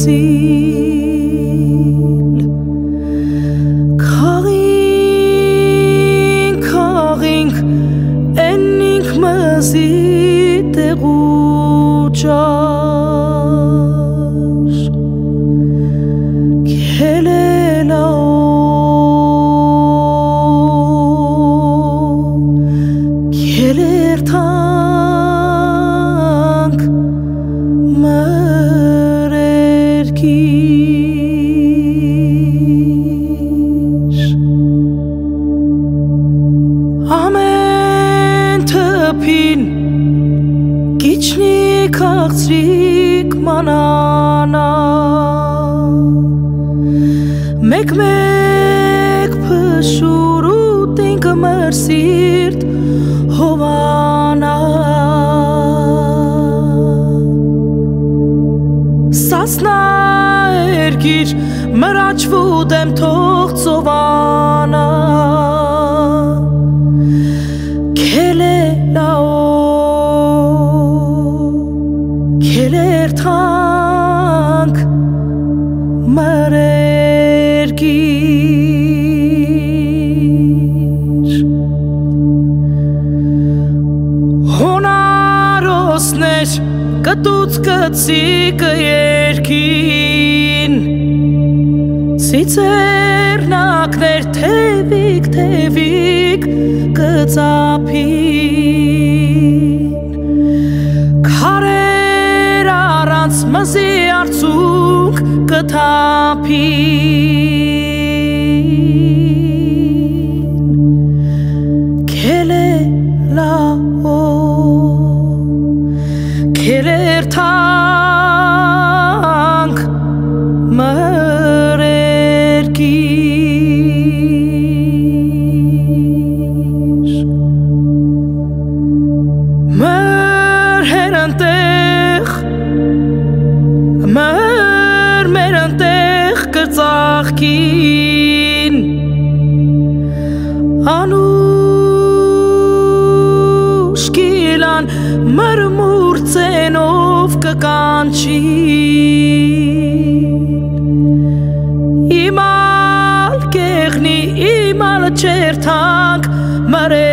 մազիլ Քաղինք Էնինք մազի տեղուճար Քելելաո Քելերթանք Ամեն թփին Գիչնի քաղցրիկ մանանա Մեկ փշուրուտ ինքը մեր սիրտ հովանա Սասնա երգիր մրաչվու դեմ թող ծովանա Քելերթանք մրերգիր Հոնարոսներ կտուց կծիկը երկին Ծիծերնակներ թևիկ կծապին Քարեր առանց մզի արցուկ կթափին Քելելաո Քելերթանք մրերգիր Մեր հերանտեղ մեր ընտեղ կծաղկին Անուշ կիլան մրմուր ծենով կկանչին Իմալ կեղնի իմալ չերթանք մրեր